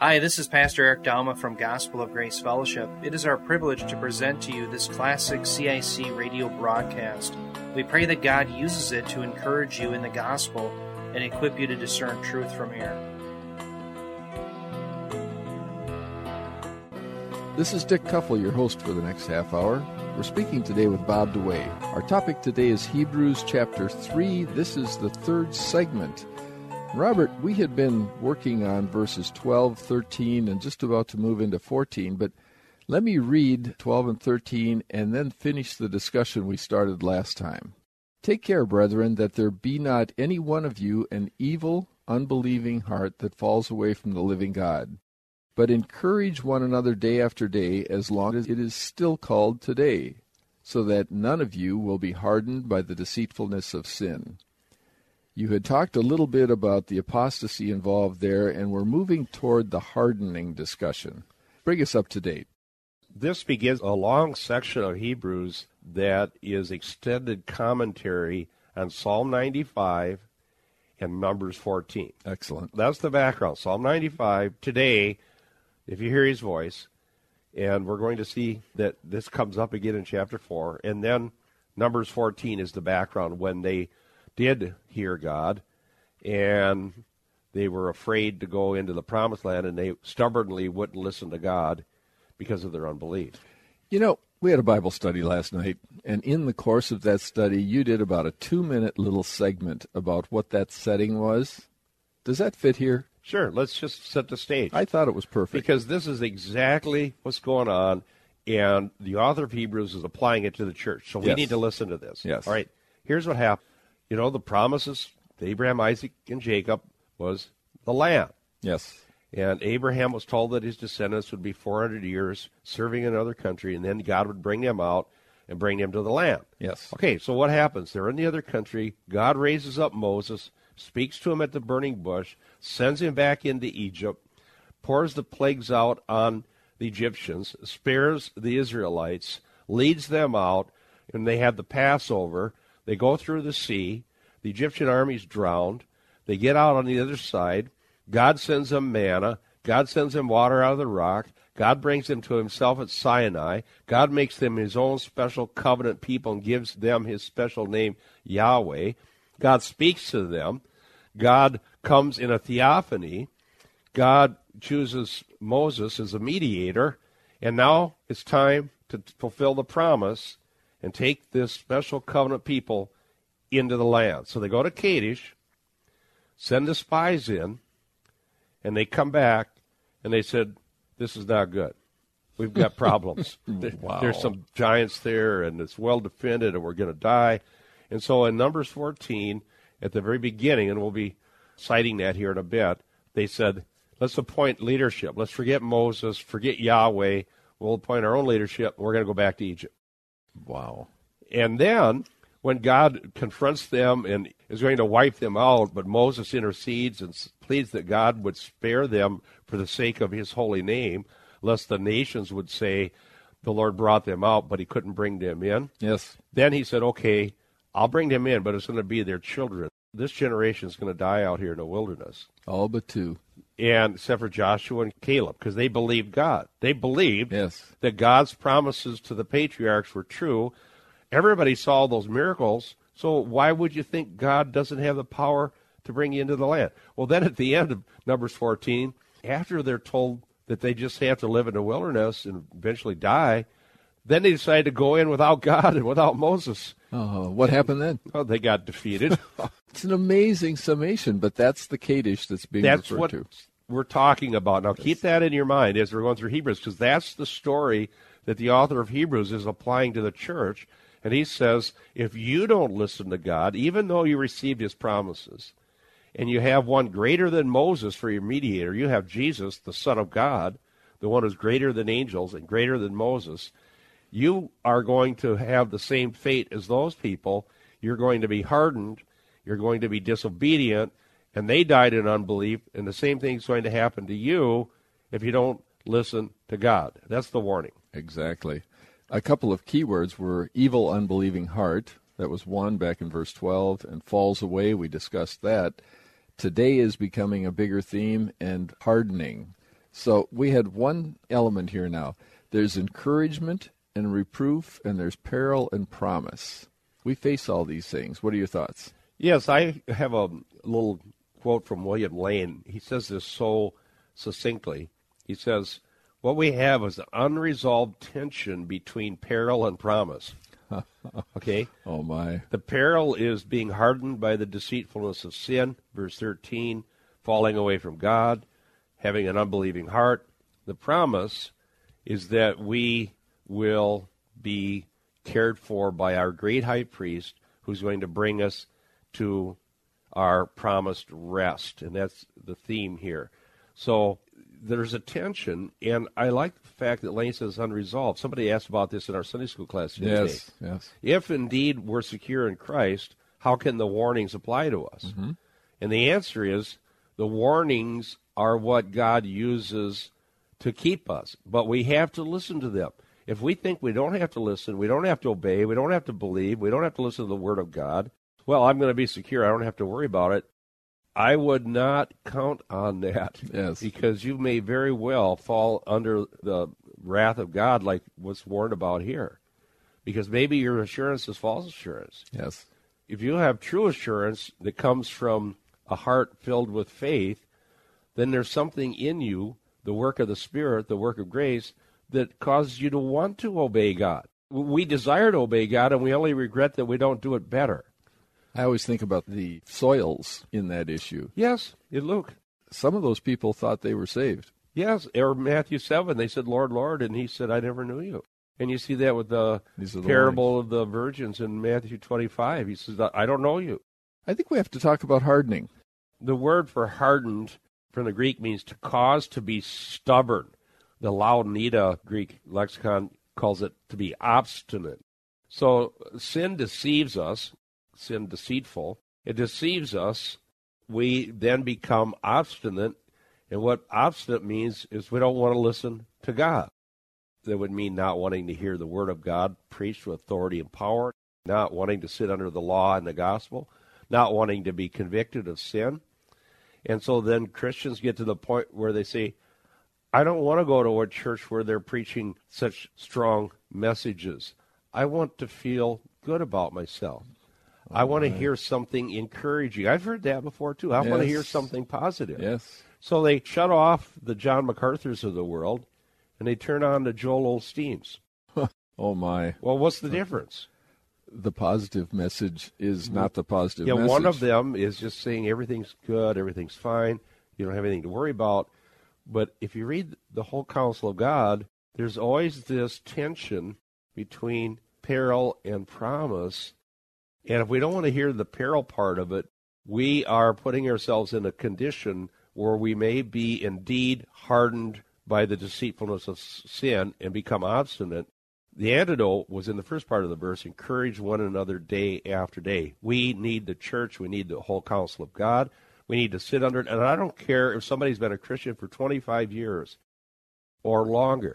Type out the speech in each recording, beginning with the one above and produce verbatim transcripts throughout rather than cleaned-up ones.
Hi, this is Pastor Eric Dalma from Gospel of Grace Fellowship. It is our privilege to present to you this classic C I C radio broadcast. We pray that God uses it to encourage you in the gospel and equip you to discern truth from error. This is Dick Kuffel, your host for the next half hour. We're speaking today with Bob DeWay. Our topic today is Hebrews chapter three. This is the third segment. Robert, we had been working on verses twelve, thirteen, and just about to move into fourteen, but let me read twelve and thirteen and then finish the discussion we started last time. Take care, brethren, that there be not any one of you an evil, unbelieving heart that falls away from the living God. But encourage one another day after day, as long as it is still called today, so that none of you will be hardened by the deceitfulness of sin. You had talked a little bit about the apostasy involved there, and we're moving toward the hardening discussion. Bring us up to date. This begins a long section of Hebrews that is extended commentary on Psalm ninety-five and Numbers fourteen. Excellent. That's the background. Psalm ninety-five, today, if you hear his voice, and we're going to see that this comes up again in chapter four, and then Numbers fourteen is the background when they did hear God, and they were afraid to go into the promised land, and they stubbornly wouldn't listen to God because of their unbelief. You know, we had a Bible study last night, and in the course of that study, you did about a two-minute little segment about what that setting was. Does that fit here? Sure, let's just set the stage. I thought it was perfect. Because this is exactly what's going on, and the author of Hebrews is applying it to the church, so we Yes. need to listen to this. Yes. All right, here's what happened. You know, the promises to Abraham, Isaac, and Jacob was the land. Yes. And Abraham was told that his descendants would be four hundred years serving in another country, and then God would bring them out and bring them to the land. Yes. Okay, so what happens? They're in the other country. God raises up Moses, speaks to him at the burning bush, sends him back into Egypt, pours the plagues out on the Egyptians, spares the Israelites, leads them out, and they have the Passover. They go through the sea. The Egyptian army's drowned. They get out on the other side. God sends them manna. God sends them water out of the rock. God brings them to himself at Sinai. God makes them his own special covenant people and gives them his special name, Yahweh. God speaks to them. God comes in a theophany. God chooses Moses as a mediator. And now it's time to fulfill the promise and take this special covenant people into the land. So they go to Kadesh, send the spies in, and they come back, and they said, this is not good. We've got problems. Wow. There's some giants there, and it's well defended, and we're going to die. And so in Numbers fourteen, at the very beginning, and we'll be citing that here in a bit, they said, let's appoint leadership. Let's forget Moses, forget Yahweh. We'll appoint our own leadership, and we're going to go back to Egypt. Wow. And then when God confronts them and is going to wipe them out, but Moses intercedes and pleads that God would spare them for the sake of his holy name, lest the nations would say the Lord brought them out, but he couldn't bring them in. Yes. Then he said, okay, I'll bring them in, but it's going to be their children. This generation is going to die out here in the wilderness. All but two. And except for Joshua and Caleb, because they believed God. They believed Yes. that God's promises to the patriarchs were true. Everybody saw those miracles, so why would you think God doesn't have the power to bring you into the land? Well, then at the end of Numbers fourteen, after they're told that they just have to live in the wilderness and eventually die, then they decide to go in without God and without Moses. Oh, what happened then? Well, they got defeated. It's an amazing summation, but that's the Kadesh that's being That's referred what to. we're talking about. Now, keep that in your mind as we're going through Hebrews, because that's the story that the author of Hebrews is applying to the church. And he says, if you don't listen to God, even though you received his promises, and you have one greater than Moses for your mediator, you have Jesus, the Son of God, the one who's greater than angels and greater than Moses, you are going to have the same fate as those people. You're going to be hardened. You're going to be disobedient. And they died in unbelief. And the same thing's going to happen to you if you don't listen to God. That's the warning. Exactly. A couple of keywords were evil, unbelieving heart. That was one back in verse twelve. And falls away. We discussed that. Today is becoming a bigger theme. And hardening. So we had one element here now. There's encouragement and reproof, and there's peril and promise. We face all these things. What are your thoughts? Yes, I have a little quote from William Lane. He says this so succinctly. He says, what we have is an unresolved tension between peril and promise. Okay? Oh, my. The peril is being hardened by the deceitfulness of sin, verse thirteen, falling away from God, having an unbelieving heart. The promise is that we will be cared for by our great high priest who's going to bring us to our promised rest. And that's the theme here. So there's a tension, and I like the fact that Lane says unresolved. Somebody asked about this in our Sunday school class today. Yes, yes. If indeed we're secure in Christ, how can the warnings apply to us? Mm-hmm. And the answer is the warnings are what God uses to keep us, but we have to listen to them. If we think we don't have to listen, we don't have to obey, we don't have to believe, we don't have to listen to the Word of God, well, I'm going to be secure, I don't have to worry about it, I would not count on that. Yes. Because you may very well fall under the wrath of God like what's warned about here. Because maybe your assurance is false assurance. Yes. If you have true assurance that comes from a heart filled with faith, then there's something in you, the work of the Spirit, the work of grace, that causes you to want to obey God. We desire to obey God, and we only regret that we don't do it better. I always think about the soils in that issue. Yes, in Luke. Some of those people thought they were saved. Yes, or Matthew seven, they said, Lord, Lord, and he said, I never knew you. And you see that with the, the parable warnings. of the virgins in Matthew twenty-five. He says, I don't know you. I think we have to talk about hardening. The word for hardened from the Greek means to cause to be stubborn. The Louda Greek lexicon calls it to be obstinate. So sin deceives us, sin deceitful. It deceives us. We then become obstinate. And what obstinate means is we don't want to listen to God. That would mean not wanting to hear the Word of God preached with authority and power, not wanting to sit under the law and the gospel, not wanting to be convicted of sin. And so then Christians get to the point where they say, I don't want to go to a church where they're preaching such strong messages. I want to feel good about myself. Oh, I want right. to hear something encouraging. I've heard that before, too. I yes. want to hear something positive. Yes. So they shut off the John MacArthurs of the world, and they turn on the Joel Osteens. Oh, my. Well, what's the difference? The positive message is not the positive yeah, message. One of them is just saying everything's good, everything's fine, you don't have anything to worry about. But if you read the whole counsel of God, there's always this tension between peril and promise. And if we don't want to hear the peril part of it, we are putting ourselves in a condition where we may be indeed hardened by the deceitfulness of sin and become obstinate. The antidote was in the first part of the verse, encourage one another day after day. We need the church. We need the whole counsel of God. We need to sit under it. And I don't care if somebody's been a Christian for twenty-five years or longer.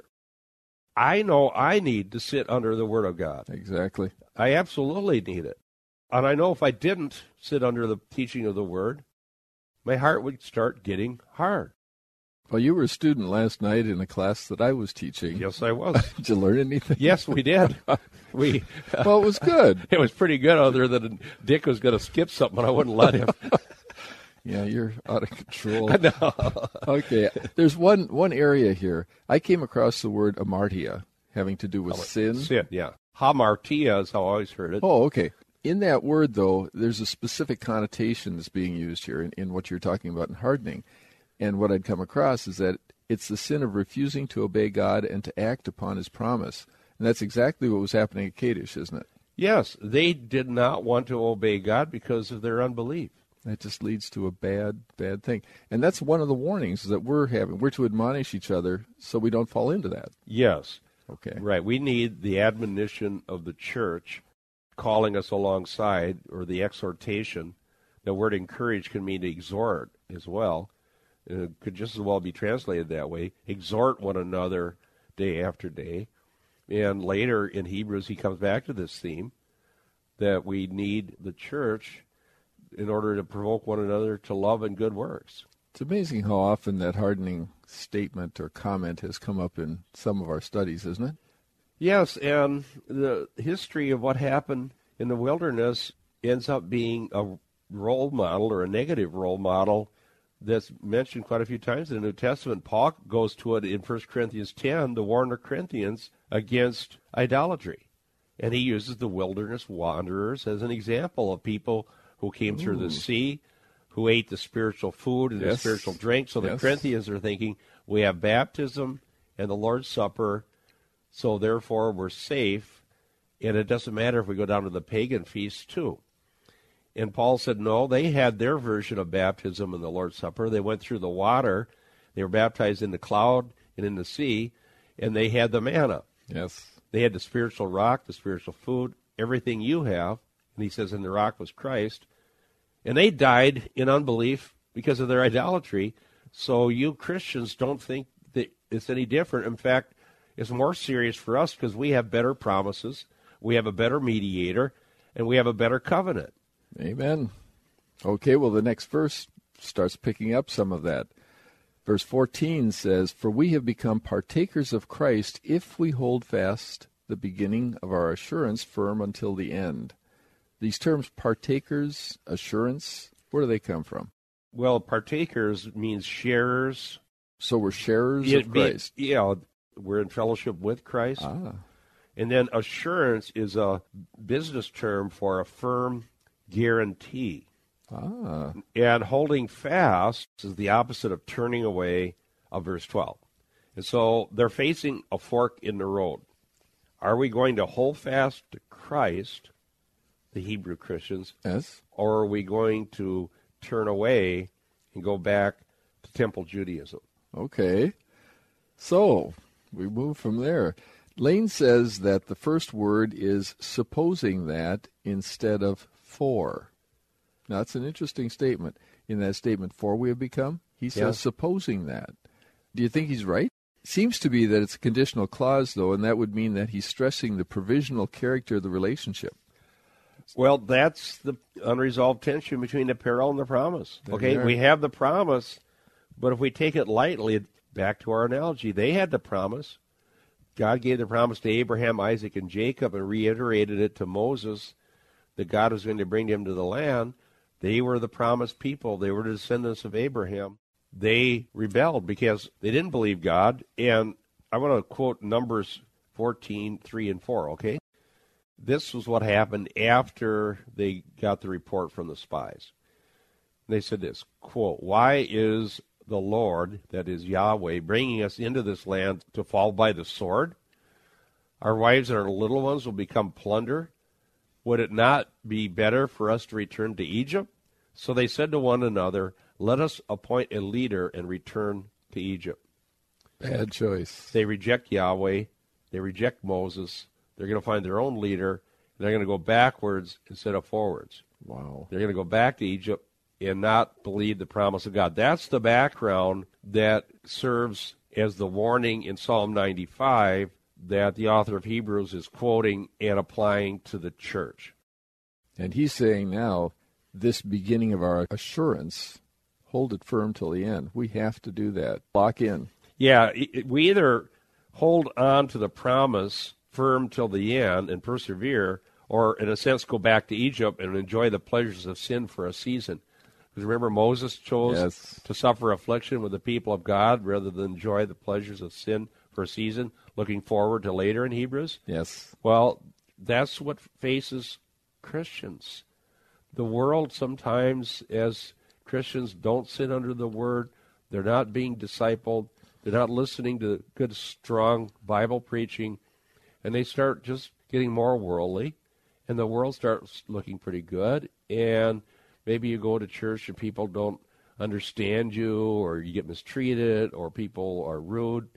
I know I need to sit under the Word of God. Exactly. I absolutely need it. And I know if I didn't sit under the teaching of the Word, my heart would start getting hard. Well, you were a student last night in a class that I was teaching. Yes, I was. Did you learn anything? Yes, we did. We. Well, it was good. It was pretty good, other than Dick was going to skip something, and I wouldn't let him. Yeah, you're out of control. No. Okay, there's one one area here. I came across the word amartia, having to do with oh, sin. Sin, yeah. Hamartia is how I always heard it. Oh, okay. In that word, though, there's a specific connotation that's being used here in, in what you're talking about in hardening. And what I'd come across is that it's the sin of refusing to obey God and to act upon His promise. And that's exactly what was happening at Kadesh, isn't it? Yes, they did not want to obey God because of their unbelief. That just leads to a bad, bad thing. And that's one of the warnings that we're having. We're to admonish each other so we don't fall into that. Yes. Okay. Right. We need the admonition of the church calling us alongside, or the exhortation. The word encourage can mean to exhort as well. It could just as well be translated that way. Exhort one another day after day. And later in Hebrews, he comes back to this theme that we need the church in order to provoke one another to love and good works. It's amazing how often that hardening statement or comment has come up in some of our studies, isn't it? Yes, and the history of what happened in the wilderness ends up being a role model or a negative role model that's mentioned quite a few times in the New Testament. Paul goes to it in First Corinthians ten to warn the Corinthians against idolatry. And he uses the wilderness wanderers as an example of people who came Ooh. through the sea, who ate the spiritual food and yes. the spiritual drink. So the yes. Corinthians are thinking, we have baptism and the Lord's Supper, so therefore we're safe, and it doesn't matter if we go down to the pagan feasts too. And Paul said, no, they had their version of baptism in the Lord's Supper. They went through the water. They were baptized in the cloud and in the sea, and they had the manna. Yes. They had the spiritual rock, the spiritual food, everything you have. And he says, and the rock was Christ. And they died in unbelief because of their idolatry. So you Christians don't think that it's any different. In fact, it's more serious for us because we have better promises, we have a better mediator, and we have a better covenant. Amen. Okay, well, the next verse starts picking up some of that. Verse fourteen says, for we have become partakers of Christ if we hold fast the beginning of our assurance firm until the end. These terms, partakers, assurance, where do they come from? Well, partakers means sharers. So we're sharers it, of Christ. It, yeah, we're in fellowship with Christ. Ah. And then assurance is a business term for a firm guarantee. Ah. And holding fast is the opposite of turning away of verse twelve. And so they're facing a fork in the road. Are we going to hold fast to Christ, the Hebrew Christians, yes, or are we going to turn away and go back to Temple Judaism? Okay. So we move from there. Lane says that the first word is supposing that instead of for. Now, that's an interesting statement. In that statement, for we have become, he says, yeah. supposing that. Do you think he's right? Seems to be that it's a conditional clause, though, and that would mean that he's stressing the provisional character of the relationship. Well, that's the unresolved tension between the peril and the promise. There Okay, we have the promise, but if we take it lightly, back to our analogy, they had the promise. God gave the promise to Abraham, Isaac, and Jacob and reiterated it to Moses that God was going to bring them to the land. They were the promised people. They were the descendants of Abraham. They rebelled because they didn't believe God. And I want to quote Numbers fourteen, three and four, okay? This was what happened after they got the report from the spies. They said this, quote, why is the Lord, that is Yahweh, bringing us into this land to fall by the sword? Our wives and our little ones will become plunder. Would it not be better for us to return to Egypt? So they said to one another, let us appoint a leader and return to Egypt. Bad choice. They reject Yahweh. They reject Moses. They're going to find their own leader, and they're going to go backwards instead of forwards. Wow. They're going to go back to Egypt and not believe the promise of God. That's the background that serves as the warning in Psalm ninety-five that the author of Hebrews is quoting and applying to the church. And he's saying now, this beginning of our assurance, hold it firm till the end. We have to do that. Lock in. Yeah, we either hold on to the promise firm till the end and persevere, or in a sense go back to Egypt and enjoy the pleasures of sin for a season. Because remember, Moses chose yes. to suffer affliction with the people of God rather than enjoy the pleasures of sin for a season, looking forward to later in Hebrews. Yes. Well, that's what faces Christians. The world sometimes, as Christians, don't sit under the Word. They're not being discipled. They're not listening to good, strong Bible preaching. And they start just getting more worldly. And the world starts looking pretty good. And maybe you go to church and people don't understand you, or you get mistreated, or people are rude.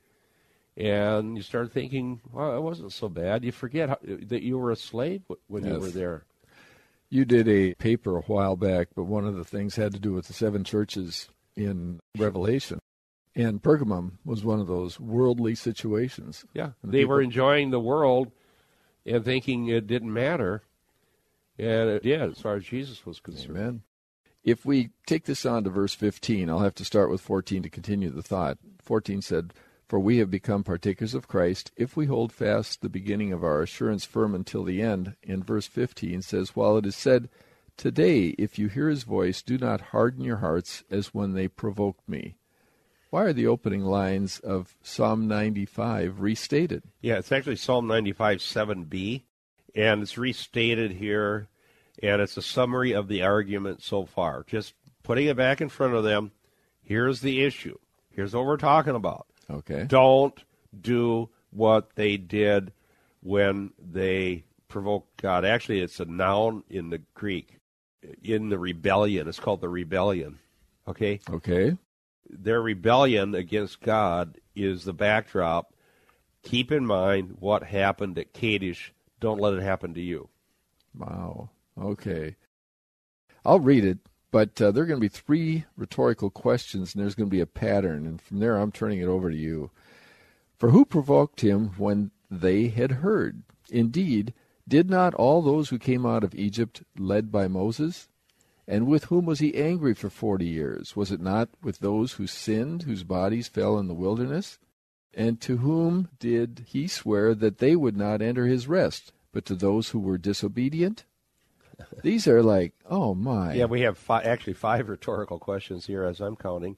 And you start thinking, well, it wasn't so bad. You forget how, that you were a slave when yes. you were there. You did a paper a while back, but one of the things had to do with the seven churches in Revelation. And Pergamum was one of those worldly situations. Yeah, and they people... were enjoying the world and thinking it didn't matter. And it did, as far as Jesus was concerned. Amen. If we take this on to verse fifteen, I'll have to start with fourteen to continue the thought. fourteen said, "For we have become partakers of Christ, if we hold fast the beginning of our assurance firm until the end." And verse fifteen says, "While it is said, 'Today, if you hear his voice, do not harden your hearts as when they provoked me.'" Why are the opening lines of Psalm ninety-five restated? Yeah, it's actually Psalm ninety-five, seven b, and it's restated here, and it's a summary of the argument so far. Just putting it back in front of them, here's the issue. Here's what we're talking about. Okay. Don't do what they did when they provoked God. Actually, it's a noun in the Greek. In the rebellion, it's called the rebellion. Okay? Okay. Their rebellion against God is the backdrop. Keep in mind what happened at Kadesh. Don't let it happen to you. Wow. Okay. I'll read it, but uh, there are going to be three rhetorical questions, and there's going to be a pattern. And from there, I'm turning it over to you. "For who provoked him when they had heard? Indeed, did not all those who came out of Egypt led by Moses? And with whom was he angry for forty years? Was it not with those who sinned, whose bodies fell in the wilderness? And to whom did he swear that they would not enter his rest, but to those who were disobedient?" These are like, oh my. Yeah, we have five, actually five rhetorical questions here as I'm counting.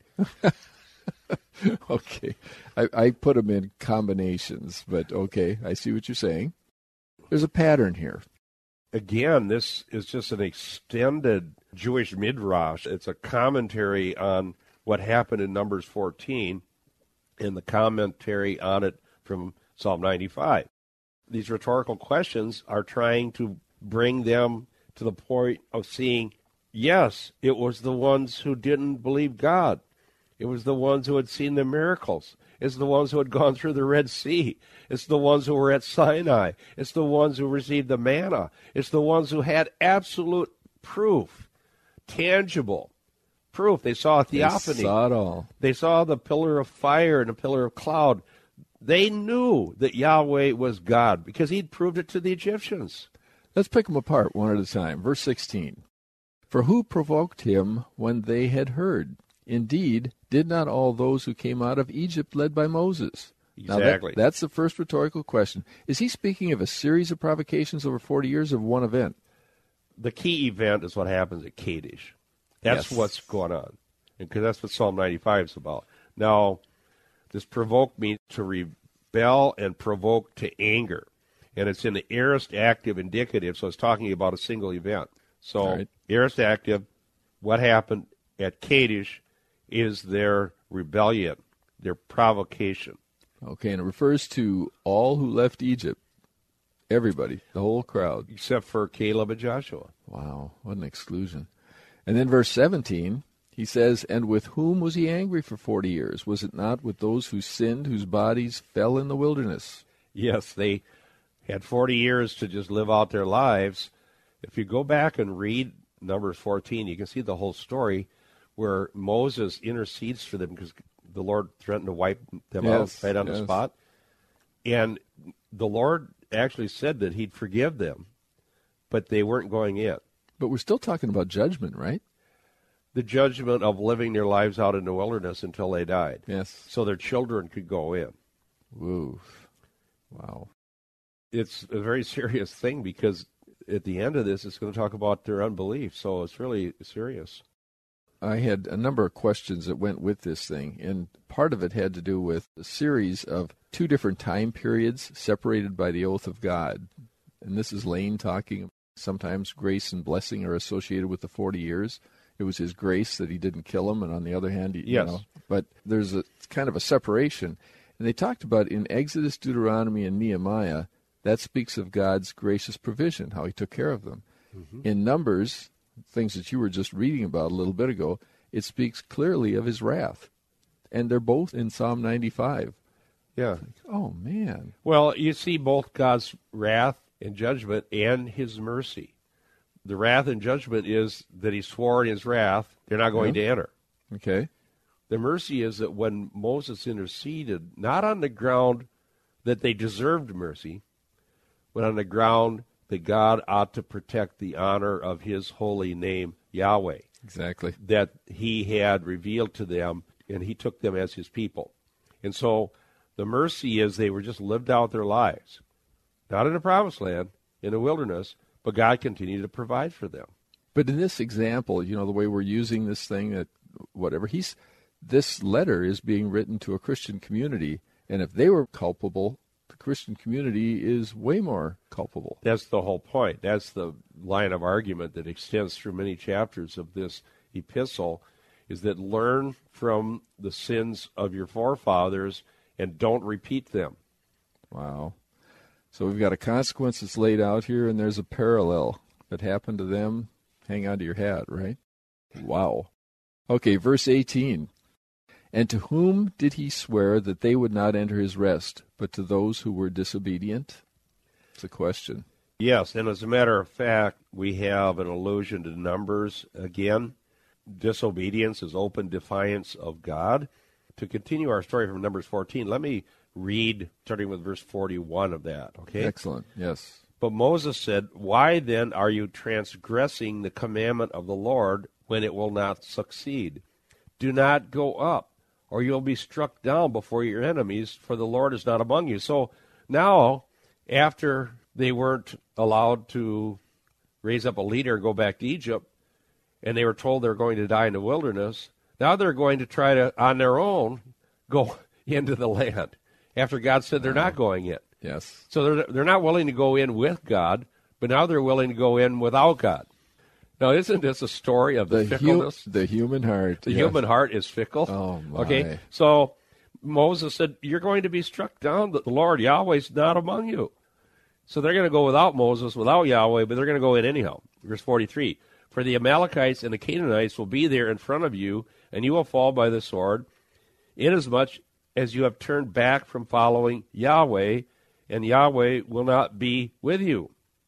Okay. I, I put them in combinations, but okay, I see what you're saying. There's a pattern here. Again, this is just an extended Jewish midrash. It's a commentary on what happened in Numbers fourteen and the commentary on it from Psalm ninety-five. These rhetorical questions are trying to bring them to the point of seeing, yes, it was the ones who didn't believe God. It was the ones who had seen the miracles. It's the ones who had gone through the Red Sea. It's the ones who were at Sinai. It's the ones who received the manna. It's the ones who had absolute proof, tangible proof. They saw a theophany. They saw it all. They saw the pillar of fire and a pillar of cloud. They knew that Yahweh was God because he'd proved it to the Egyptians. Let's pick them apart one at a time. Verse sixteen. "For who provoked him when they had heard? Indeed, did not all those who came out of Egypt led by Moses?" Exactly. Now that, that's the first rhetorical question. Is he speaking of a series of provocations over forty years or one event? The key event is what happens at Kadesh. That's Yes. what's going on. Because that's what Psalm ninety-five is about. Now, this provoked me to rebel and provoke to anger. And it's in the aorist active indicative, so it's talking about a single event. So, All right. aorist active, what happened at Kadesh is their rebellion, their provocation. Okay, and it refers to all who left Egypt. Everybody, the whole crowd. Except for Caleb and Joshua. Wow, what an exclusion. And then verse seventeen, he says, "And with whom was he angry for forty years? Was it not with those who sinned, whose bodies fell in the wilderness?" Yes, they had forty years to just live out their lives. If you go back and read Numbers fourteen, you can see the whole story where Moses intercedes for them because the Lord threatened to wipe them Yes, out right on yes. the spot. And the Lord actually said that he'd forgive them, but they weren't going in. But we're still talking about judgment, right? The judgment of living their lives out in the wilderness until they died. Yes. So their children could go in. Woo. Wow. It's a very serious thing because at the end of this, it's going to talk about their unbelief. So it's really serious. I had a number of questions that went with this thing, and part of it had to do with a series of two different time periods separated by the oath of God. And this is Lane talking. Sometimes grace and blessing are associated with the forty years. It was his grace that he didn't kill him, and on the other hand, he, Yes. you know, but there's a kind of a separation. And they talked about in Exodus, Deuteronomy, and Nehemiah, that speaks of God's gracious provision, how he took care of them. Mm-hmm. In Numbers, things that you were just reading about a little bit ago, it speaks clearly of his wrath. And they're both in Psalm ninety-five. Yeah. Oh, man. Well, you see both God's wrath and judgment and his mercy. The wrath and judgment is that he swore in his wrath, they're not going Yeah. to enter. Okay. The mercy is that when Moses interceded, not on the ground that they deserved mercy, but on the ground that God ought to protect the honor of his holy name, Yahweh. Exactly. that he had revealed to them, and he took them as his people. And so the mercy is they were just lived out their lives, not in the promised land, in the wilderness, but God continued to provide for them. But in this example, you know, the way we're using this thing, that whatever, he's, this letter is being written to a Christian community, and if they were culpable, the Christian community is way more culpable. That's the whole point. That's the line of argument that extends through many chapters of this epistle, is that learn from the sins of your forefathers and don't repeat them. Wow. So we've got a consequence that's laid out here, and there's a parallel that happened to them. Hang on to your hat, right? Wow. Okay, verse eighteen. And to whom did he swear that they would not enter his rest, but to those who were disobedient? It's a question. Yes, and as a matter of fact, we have an allusion to Numbers again. Disobedience is open defiance of God. To continue our story from Numbers fourteen, let me read, starting with verse forty-one of that, okay? Excellent, yes. But Moses said, why then are you transgressing the commandment of the Lord when it will not succeed? Do not go up, or you'll be struck down before your enemies, for the Lord is not among you. So now, after they weren't allowed to raise up a leader and go back to Egypt, and they were told they were going to die in the wilderness, now they're going to try to, on their own, go into the land, after God said they're not going in. Yes. So they're, they're not willing to go in with God, but now they're willing to go in without God. Now, isn't this a story of the, The, fickleness? hu- the human heart. The yes. human heart is fickle. Oh, my. Okay, so Moses said, you're going to be struck down. The Lord, Yahweh's not among you. So they're going to go without Moses, without Yahweh, but they're going to go in anyhow. Verse forty-three, for the Amalekites and the Canaanites will be there in front of you, and you will fall by the sword, inasmuch as you have turned back from following Yahweh, and Yahweh will not be with you.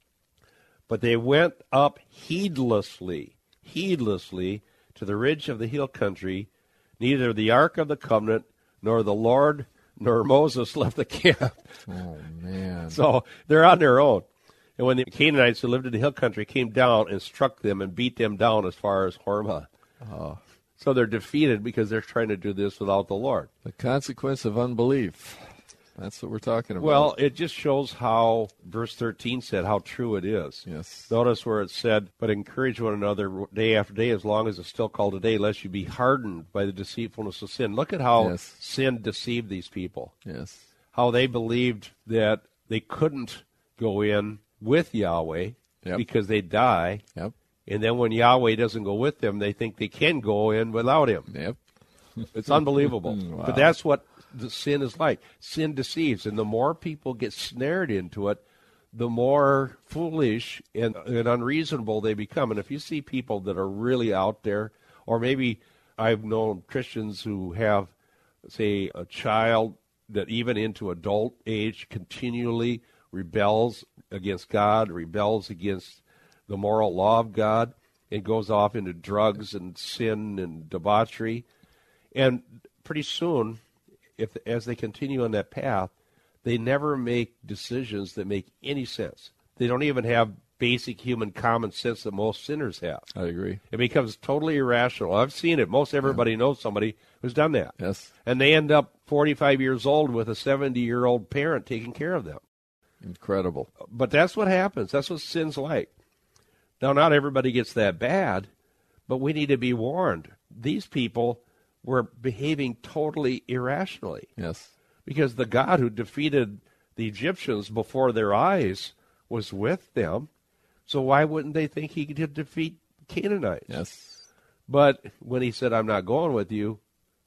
But they went up heedlessly, heedlessly to the ridge of the hill country. Neither the ark of the covenant, nor the Lord, nor Moses left the camp. Oh, man. So they're on their own. And when the Canaanites who lived in the hill country came down and struck them and beat them down as far as Hormah. Oh, So they're defeated because they're trying to do this without the Lord. the consequence of unbelief. That's what we're talking about. Well, it just shows how, verse thirteen said, how true it is. yes. Notice where it said, but encourage one another day after day, as long as it's still called a day, lest you be hardened by the deceitfulness of sin. Look at how Yes. sin deceived these people. Yes. How they believed that they couldn't go in with Yahweh Yep. because they'd die. Yep. And then when Yahweh doesn't go with them, they think they can go in without him. Yep. It's unbelievable. Wow. But that's what the sin is like. Sin deceives. And the more people get snared into it, the more foolish and, and unreasonable they become. And if you see people that are really out there, or maybe I've known Christians who have, say, a child that even into adult age continually rebels against God, rebels against the moral law of God, and goes off into drugs and sin and debauchery. And pretty soon, if as they continue on that path, they never make decisions that make any sense. They don't even have basic human common sense that most sinners have. I agree. It becomes totally irrational. I've seen it. Most everybody yeah. knows somebody who's done that. Yes. And they end up forty-five years old with a seventy-year-old parent taking care of them. Incredible. But that's what happens. That's what sin's like. Now, not everybody gets that bad, but we need to be warned. These people were behaving totally irrationally. Yes. Because the God who defeated the Egyptians before their eyes was with them. So why wouldn't they think he could defeat Canaanites? Yes. But when he said, I'm not going with you,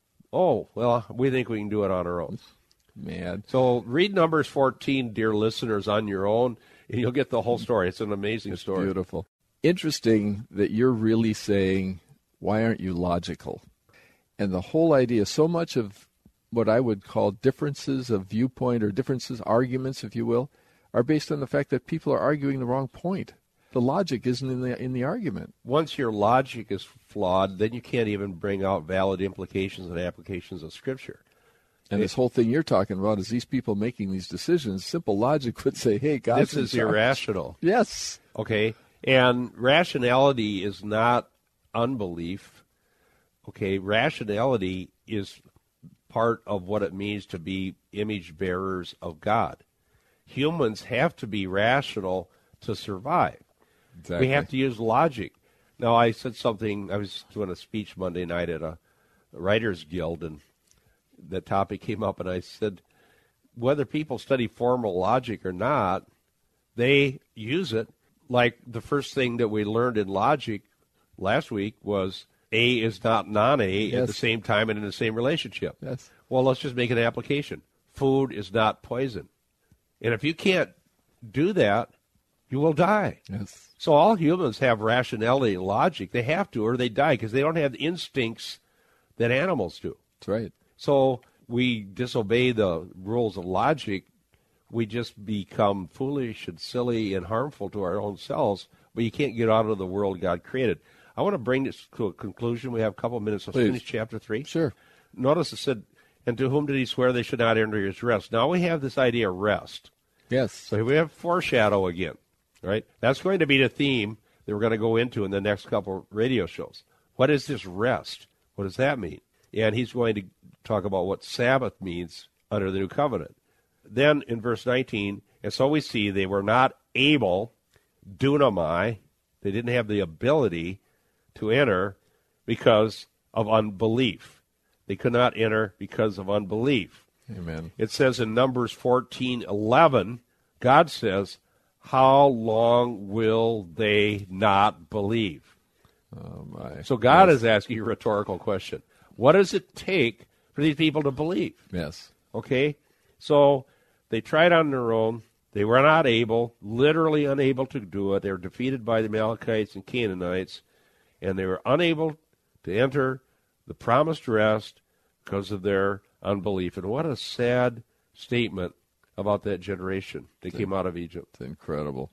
oh, well, we think we can do it on our own. Man. So read Numbers fourteen, dear listeners, on your own, and you'll get the whole story. It's an amazing It's story. Beautiful. Interesting that you're really saying, why aren't you logical? And the whole idea, so much of what I would call differences of viewpoint or differences, arguments, if you will, are based on the fact that people are arguing the wrong point. The logic isn't in the in the argument. Once your logic is flawed, then you can't even bring out valid implications and applications of Scripture. And this whole thing you're talking about is these people making these decisions. Simple logic would say, hey, God's This is in charge. irrational. Yes. Okay? And rationality is not unbelief. Okay, rationality is part of what it means to be image bearers of God. Humans have to be rational to survive. Exactly. We have to use logic. Now, I said something, I was doing a speech Monday night at a Writers Guild, and the topic came up, and I said, whether people study formal logic or not, they use it. Like the first thing that we learned in logic last week was A is not non-A yes. at the same time and in the same relationship. Yes. Well, let's just make an application. Food is not poison. And if you can't do that, you will die. Yes. So all humans have rationality and logic. They have to, or they die, because they don't have the instincts that animals do. That's right. So we disobey the rules of logic. We just become foolish and silly and harmful to our own selves, but you can't get out of the world God created. I want to bring this to a conclusion. We have a couple of minutes. Let's Please. finish chapter three. Sure. Notice it said, and to whom did he swear they should not enter his rest? Now we have this idea of rest. Yes. So here we have foreshadow again, right? That's going to be the theme that we're going to go into in the next couple of radio shows. What is this rest? What does that mean? And he's going to talk about what Sabbath means under the new covenant. Then in verse nineteen, and so we see they were not able, dunamai, they didn't have the ability to enter because of unbelief. They could not enter because of unbelief. Amen. It says in Numbers fourteen eleven, God says, how long will they not believe? Oh, my. So God yes. is asking a rhetorical question. What does it take for these people to believe? Yes. Okay? So they tried on their own. They were not able, literally unable to do it. They were defeated by the Amalekites and Canaanites, and they were unable to enter the promised rest because of their unbelief. And what a sad statement about that generation that came out of Egypt. It's incredible.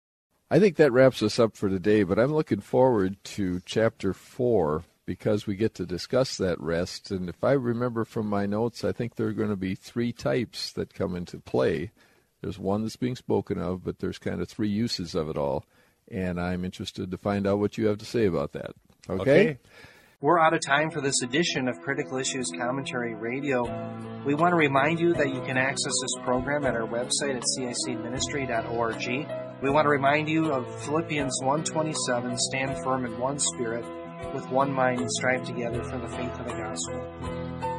I think that wraps us up for today, but I'm looking forward to chapter four because we get to discuss that rest. And if I remember from my notes, I think there are going to be three types that come into play. There's one that's being spoken of, but there's kind of three uses of it all. And I'm interested to find out what you have to say about that. Okay? Okay. We're out of time for this edition of Critical Issues Commentary Radio. We want to remind you that you can access this program at our website at c i c ministry dot org. We want to remind you of Philippians one twenty-seven, stand firm in one spirit, with one mind and strive together for the faith of the gospel.